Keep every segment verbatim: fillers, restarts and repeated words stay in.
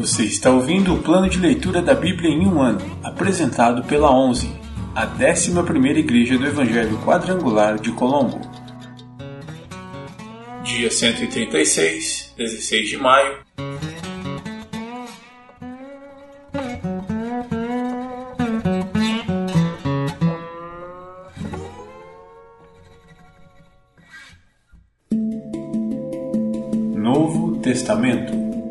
Você está ouvindo o plano de leitura da Bíblia em um ano, apresentado pela onze, a décima primeira Igreja do Evangelho Quadrangular de Colombo. Dia cento e trinta e seis, dezesseis de maio. Novo Testamento.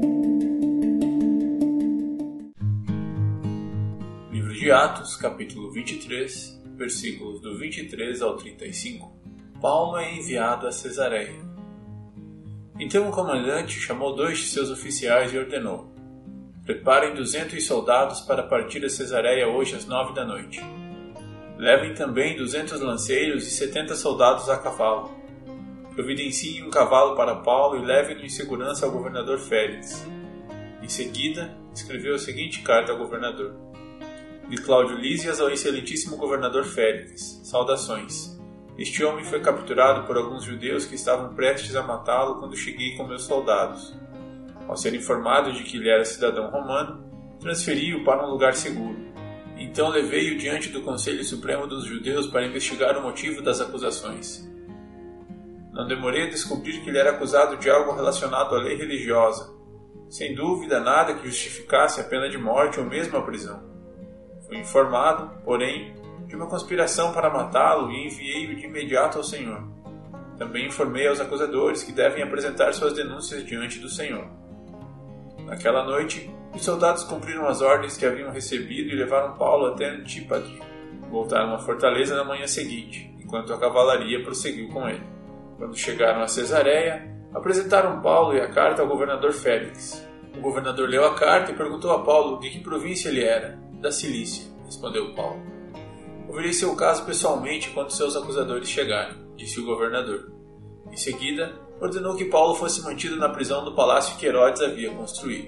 Livro de Atos, capítulo vinte e três, versículos do vinte e três ao trinta e cinco. Paulo é enviado a Cesareia. Então o comandante chamou dois de seus oficiais e ordenou: preparem duzentos soldados para partir a Cesareia hoje às nove da noite. Levem também duzentos lanceiros e setenta soldados a cavalo. Providenciem um cavalo para Paulo e levem-no em segurança ao governador Félix. Em seguida, escreveu a seguinte carta ao governador: de Cláudio Lísias ao excelentíssimo governador Félix. Saudações. Este homem foi capturado por alguns judeus que estavam prestes a matá-lo quando cheguei com meus soldados. Ao ser informado de que ele era cidadão romano, transferi-o para um lugar seguro. Então levei-o diante do Conselho Supremo dos Judeus para investigar o motivo das acusações. Não demorei a descobrir que ele era acusado de algo relacionado à lei religiosa. Sem dúvida, nada que justificasse a pena de morte ou mesmo a prisão. Fui informado, porém, de uma conspiração para matá-lo e enviei-o de imediato ao Senhor. Também informei aos acusadores que devem apresentar suas denúncias diante do Senhor. Naquela noite, os soldados cumpriram as ordens que haviam recebido e levaram Paulo até Antípatri. Voltaram à fortaleza na manhã seguinte, enquanto a cavalaria prosseguiu com ele. Quando chegaram a Cesareia, apresentaram Paulo e a carta ao governador Félix. O governador leu a carta e perguntou a Paulo de que província ele era. Da Cilícia, respondeu Paulo. Ouvirei seu caso pessoalmente quando seus acusadores chegarem, disse o governador. Em seguida, ordenou que Paulo fosse mantido na prisão do palácio que Herodes havia construído.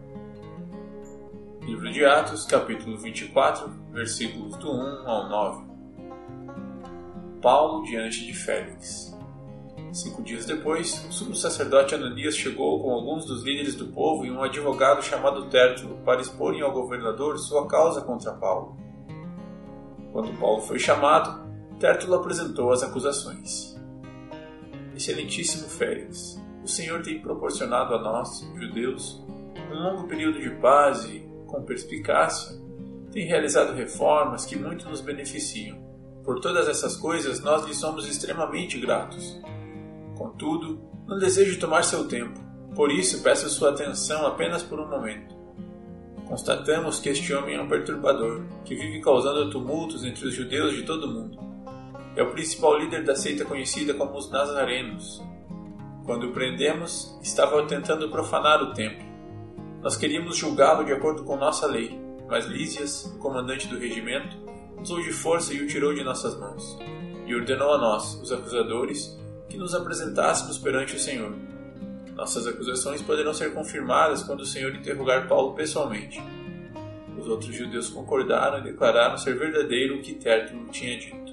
Livro de Atos, capítulo vinte e quatro, versículos do um ao nove. Paulo diante de Félix. Cinco dias depois, o sumo sacerdote Ananias chegou com alguns dos líderes do povo e um advogado chamado Tértulo para exporem ao governador sua causa contra Paulo. Quando Paulo foi chamado, Tértulo apresentou as acusações. Excelentíssimo Félix, o Senhor tem proporcionado a nós, judeus, um longo período de paz e, com perspicácia, tem realizado reformas que muito nos beneficiam. Por todas essas coisas, nós lhe somos extremamente gratos. Contudo, não desejo tomar seu tempo, por isso peço sua atenção apenas por um momento. Constatamos que este homem é um perturbador, que vive causando tumultos entre os judeus de todo o mundo. É o principal líder da seita conhecida como os Nazarenos. Quando o prendemos, estava tentando profanar o templo. Nós queríamos julgá-lo de acordo com nossa lei, mas Lísias, o comandante do regimento, usou de força e o tirou de nossas mãos, e ordenou a nós, os acusadores, que nos apresentássemos perante o Senhor. Nossas acusações poderão ser confirmadas quando o Senhor interrogar Paulo pessoalmente. Os outros judeus concordaram e declararam ser verdadeiro o que Tértulo tinha dito.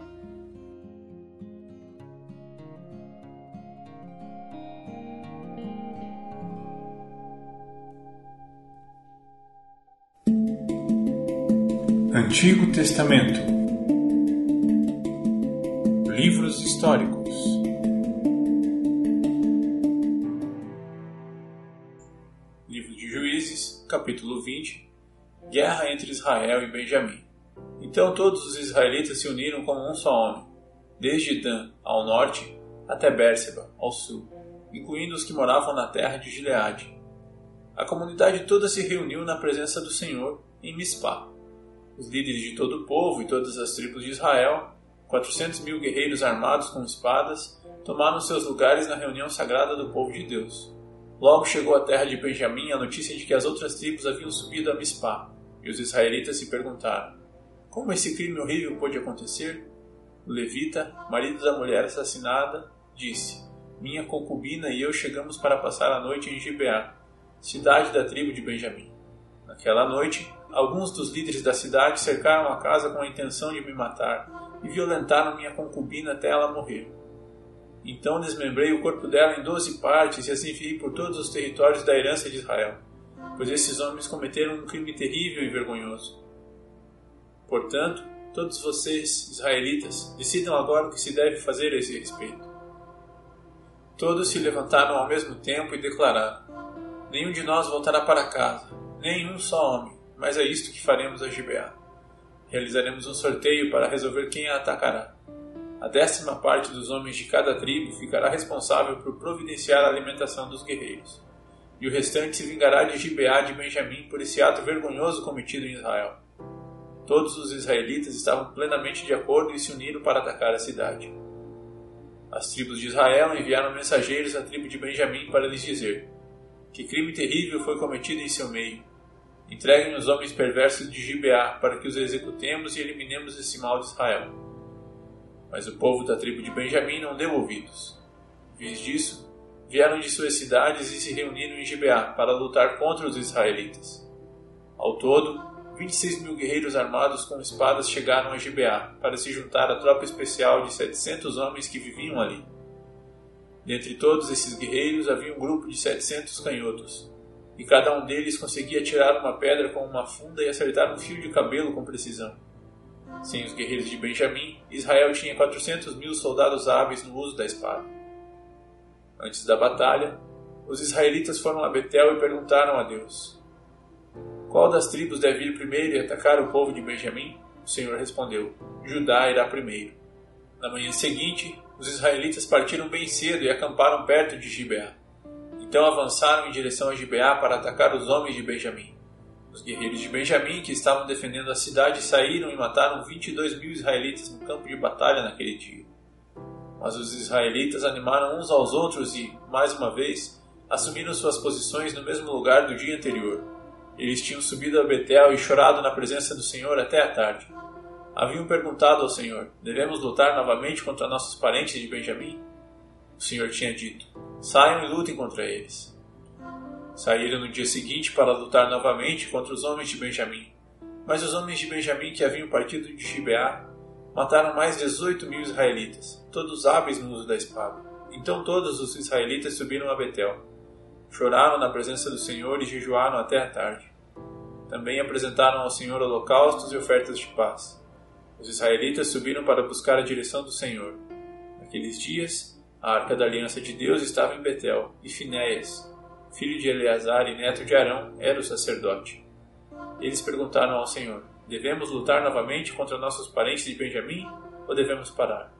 Antigo Testamento. Livros históricos. Livro de Juízes, capítulo vinte. Guerra entre Israel e Benjamim. Então todos os israelitas se uniram como um só homem, desde Dan, ao norte, até Bérseba, ao sul, incluindo os que moravam na terra de Gileade. A comunidade toda se reuniu na presença do Senhor em Mispá. Os líderes de todo o povo e todas as tribos de Israel, quatrocentos mil guerreiros armados com espadas, tomaram seus lugares na reunião sagrada do povo de Deus. Logo chegou à terra de Benjamim a notícia de que as outras tribos haviam subido a Mispá, e os israelitas se perguntaram: como esse crime horrível pôde acontecer? O levita, marido da mulher assassinada, disse: minha concubina e eu chegamos para passar a noite em Gibeá, cidade da tribo de Benjamim. Naquela noite, alguns dos líderes da cidade cercaram a casa com a intenção de me matar e violentaram minha concubina até ela morrer. Então desmembrei o corpo dela em doze partes e as enviei por todos os territórios da herança de Israel, pois esses homens cometeram um crime terrível e vergonhoso. Portanto, todos vocês, israelitas, decidam agora o que se deve fazer a esse respeito. Todos se levantaram ao mesmo tempo e declararam: nenhum de nós voltará para casa, nem um só homem, mas é isto que faremos a Gibeá. Realizaremos um sorteio para resolver quem a atacará. A décima parte dos homens de cada tribo ficará responsável por providenciar a alimentação dos guerreiros, e o restante se vingará de Gibeá de Benjamim por esse ato vergonhoso cometido em Israel. Todos os israelitas estavam plenamente de acordo e se uniram para atacar a cidade. As tribos de Israel enviaram mensageiros à tribo de Benjamim para lhes dizer: que crime terrível foi cometido em seu meio. Entreguem os homens perversos de Gibeá para que os executemos e eliminemos esse mal de Israel. Mas o povo da tribo de Benjamim não deu ouvidos. Em vez disso, vieram de suas cidades e se reuniram em Gibeá para lutar contra os israelitas. Ao todo, vinte e seis mil guerreiros armados com espadas chegaram a Gibeá para se juntar à tropa especial de setecentos homens que viviam ali. Dentre todos esses guerreiros havia um grupo de setecentos canhotos, e cada um deles conseguia tirar uma pedra com uma funda e acertar um fio de cabelo com precisão. Sem os guerreiros de Benjamim, Israel tinha quatrocentos mil soldados hábeis no uso da espada. Antes da batalha, os israelitas foram a Betel e perguntaram a Deus: qual das tribos deve ir primeiro e atacar o povo de Benjamim? O Senhor respondeu: Judá irá primeiro. Na manhã seguinte, os israelitas partiram bem cedo e acamparam perto de Gibeá. Então avançaram em direção a Gibeá para atacar os homens de Benjamim. Os guerreiros de Benjamim, que estavam defendendo a cidade, saíram e mataram vinte e dois mil israelitas no campo de batalha naquele dia. Mas os israelitas animaram uns aos outros e, mais uma vez, assumiram suas posições no mesmo lugar do dia anterior. Eles tinham subido a Betel e chorado na presença do Senhor até a tarde. Haviam perguntado ao Senhor: devemos lutar novamente contra nossos parentes de Benjamim? O Senhor tinha dito: saiam e lutem contra eles. Saíram no dia seguinte para lutar novamente contra os homens de Benjamim. Mas os homens de Benjamim que haviam partido de Gibeá mataram mais dezoito mil israelitas, todos hábeis no uso da espada. Então todos os israelitas subiram a Betel. Choraram na presença do Senhor e jejuaram até a tarde. Também apresentaram ao Senhor holocaustos e ofertas de paz. Os israelitas subiram para buscar a direção do Senhor. Naqueles dias, a arca da aliança de Deus estava em Betel, e Finéias, filho de Eleazar e neto de Arão, era o sacerdote. Eles perguntaram ao Senhor: devemos lutar novamente contra nossos parentes de Benjamim, ou devemos parar?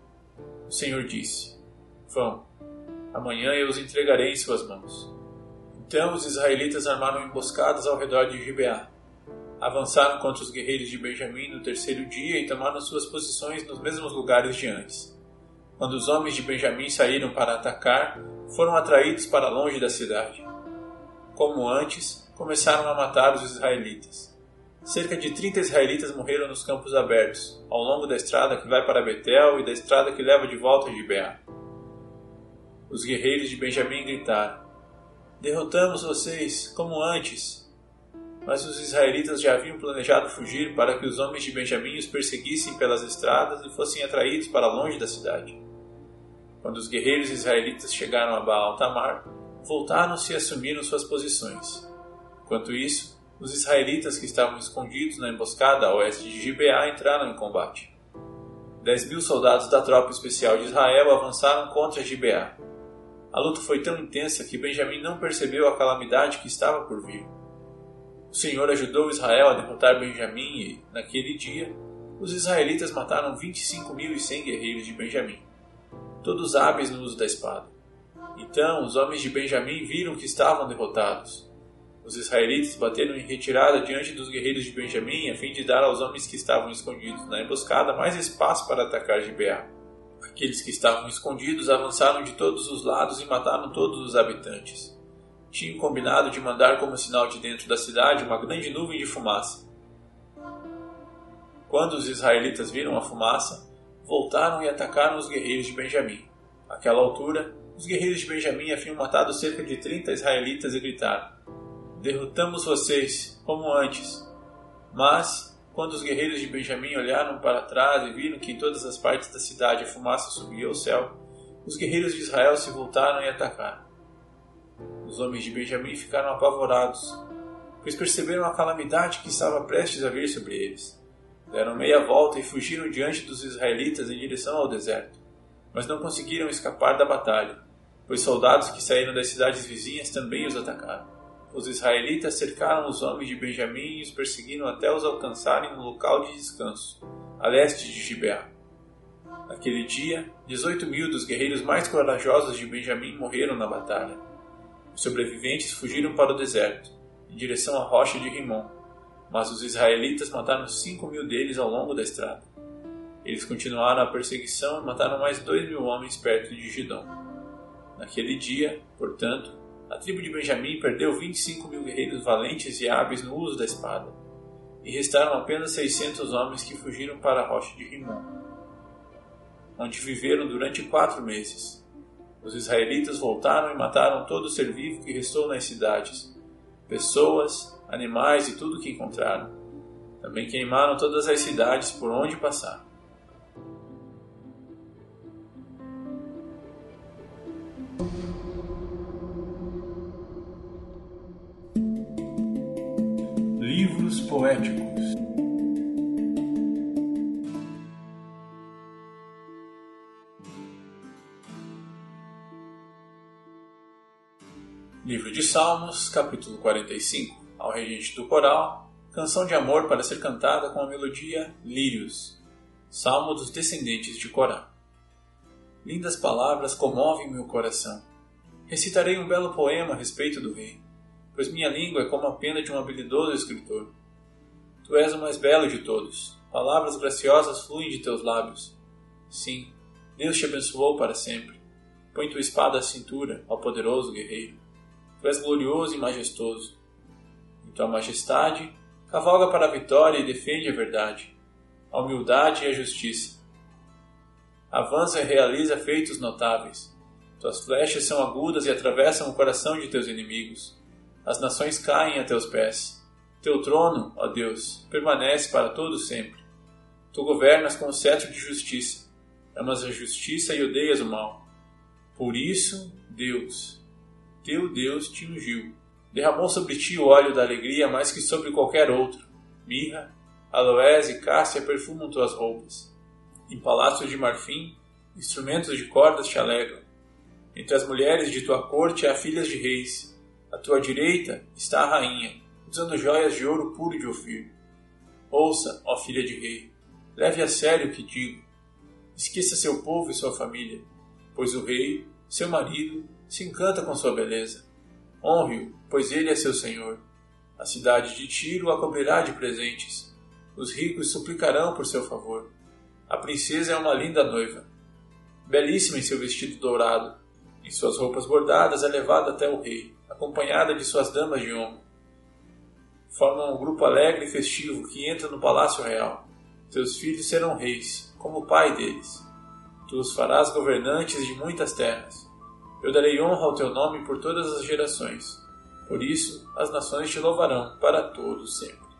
O Senhor disse: vão, amanhã eu os entregarei em suas mãos. Então os israelitas armaram emboscadas ao redor de Gibeá. Avançaram contra os guerreiros de Benjamim no terceiro dia e tomaram suas posições nos mesmos lugares de antes. Quando os homens de Benjamim saíram para atacar, foram atraídos para longe da cidade. Como antes, começaram a matar os israelitas. Cerca de trinta israelitas morreram nos campos abertos, ao longo da estrada que vai para Betel e da estrada que leva de volta a Gibeá. Os guerreiros de Benjamim gritaram: derrotamos vocês, como antes. Mas os israelitas já haviam planejado fugir para que os homens de Benjamim os perseguissem pelas estradas e fossem atraídos para longe da cidade. Quando os guerreiros israelitas chegaram a Baal-Tamar, voltaram-se e assumiram suas posições. Enquanto isso, os israelitas que estavam escondidos na emboscada a oeste de Gibeá entraram em combate. Dez mil soldados da tropa especial de Israel avançaram contra Gibeá. A luta foi tão intensa que Benjamim não percebeu a calamidade que estava por vir. O Senhor ajudou Israel a derrotar Benjamim e, naquele dia, os israelitas mataram vinte e cinco mil e cem guerreiros de Benjamim, todos hábeis no uso da espada. Então os homens de Benjamim viram que estavam derrotados. Os israelitas bateram em retirada diante dos guerreiros de Benjamim a fim de dar aos homens que estavam escondidos na emboscada mais espaço para atacar Gibeá. Aqueles que estavam escondidos avançaram de todos os lados e mataram todos os habitantes. Tinham combinado de mandar como sinal de dentro da cidade uma grande nuvem de fumaça. Quando os israelitas viram a fumaça, voltaram e atacaram os guerreiros de Benjamim. Àquela altura, os guerreiros de Benjamim haviam matado cerca de trinta israelitas e gritaram: derrotamos vocês, como antes. Mas, quando os guerreiros de Benjamim olharam para trás e viram que em todas as partes da cidade a fumaça subia ao céu, os guerreiros de Israel se voltaram e atacaram. Os homens de Benjamim ficaram apavorados, pois perceberam a calamidade que estava prestes a vir sobre eles. Deram meia volta e fugiram diante dos israelitas em direção ao deserto, mas não conseguiram escapar da batalha, pois soldados que saíram das cidades vizinhas também os atacaram. Os israelitas cercaram os homens de Benjamim e os perseguiram até os alcançarem no local de descanso, a leste de Gibeá. Naquele dia, dezoito mil dos guerreiros mais corajosos de Benjamim morreram na batalha. Os sobreviventes fugiram para o deserto, em direção à rocha de Rimon, mas os israelitas mataram cinco mil deles ao longo da estrada. Eles continuaram a perseguição e mataram mais dois mil homens perto de Gidom. Naquele dia, portanto, a tribo de Benjamim perdeu vinte e cinco mil guerreiros valentes e hábeis no uso da espada, e restaram apenas seiscentos homens que fugiram para a rocha de Rimon, onde viveram durante quatro meses. Os israelitas voltaram e mataram todo ser vivo que restou nas cidades, pessoas, animais e tudo o que encontraram. Também queimaram todas as cidades por onde passaram. Livros poéticos. Livro de Salmos, capítulo quarenta e cinco. Ao regente do coral, canção de amor para ser cantada com a melodia Lírios. Salmo dos descendentes de Corá. Lindas palavras comovem meu coração. Recitarei um belo poema a respeito do rei, pois minha língua é como a pena de um habilidoso escritor. Tu és o mais belo de todos. Palavras graciosas fluem de teus lábios. Sim, Deus te abençoou para sempre. Põe tua espada à cintura, ó poderoso guerreiro. Tu és glorioso e majestoso. Em tua majestade, cavalga para a vitória e defende a verdade, a humildade e a justiça. Avança e realiza feitos notáveis. Tuas flechas são agudas e atravessam o coração de teus inimigos. As nações caem a teus pés. Teu trono, ó Deus, permanece para todo sempre. Tu governas com o cetro de justiça. Amas a justiça e odeias o mal. Por isso, Deus, teu Deus te ungiu. Derramou sobre ti o óleo da alegria mais que sobre qualquer outro. Mirra, aloés e cássia perfumam tuas roupas. Em palácios de marfim, instrumentos de cordas te alegram. Entre as mulheres de tua corte há filhas de reis. À tua direita está a rainha, usando joias de ouro puro de Ofir. Ouça, ó filha de rei, leve a sério o que digo. Esqueça seu povo e sua família, pois o rei, seu marido, se encanta com sua beleza. Honre-o, pois ele é seu senhor. A cidade de Tiro a cobrirá de presentes. Os ricos suplicarão por seu favor. A princesa é uma linda noiva, belíssima em seu vestido dourado. Em suas roupas bordadas é levada até o rei, acompanhada de suas damas de honra. Formam um grupo alegre e festivo que entra no palácio real. Teus filhos serão reis, como o pai deles. Tu os farás governantes de muitas terras. Eu darei honra ao teu nome por todas as gerações. Por isso, as nações te louvarão para todos sempre.